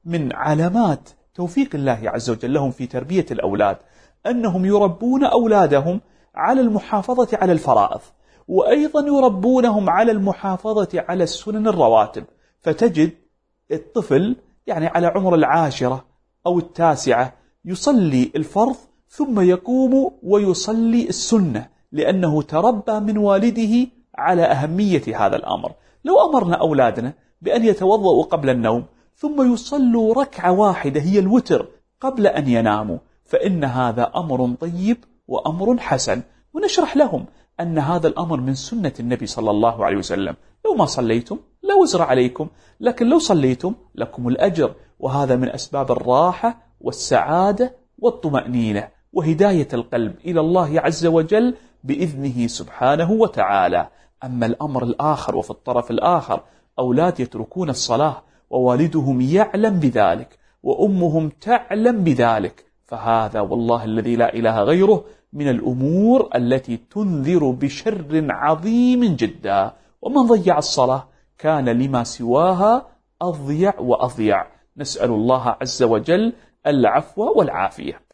من علامات توفيق الله عز وجل لهم في تربية الأولاد أنهم يربون أولادهم على المحافظة على الفرائض، وأيضا يربونهم على المحافظة على السنن الرواتب. فتجد الطفل يعني على عمر 10 أو 9 يصلي الفرض ثم يقوم ويصلي السنة، لأنه تربى من والده على أهمية هذا الأمر. لو أمرنا أولادنا بأن يتوضأوا قبل النوم ثم يصلوا ركعة واحدة هي الوتر قبل أن يناموا، فإن هذا أمر طيب وأمر حسن، ونشرح لهم أن هذا الأمر من سنة النبي صلى الله عليه وسلم. لو ما صليتم لا وزر عليكم، لكن لو صليتم لكم الأجر، وهذا من أسباب الراحة والسعادة والطمأنينة وهداية القلب إلى الله عز وجل بإذنه سبحانه وتعالى. أما الأمر الآخر وفي الطرف الآخر أولاد يتركون الصلاة ووالدهم يعلم بذلك وأمهم تعلم بذلك، فهذا والله الذي لا إله غيره من الأمور التي تنذر بشر عظيم جدا. ومن ضيع الصلاة كان لما سواها أضيع وأضيع. نسأل الله عز وجل العفو والعافية.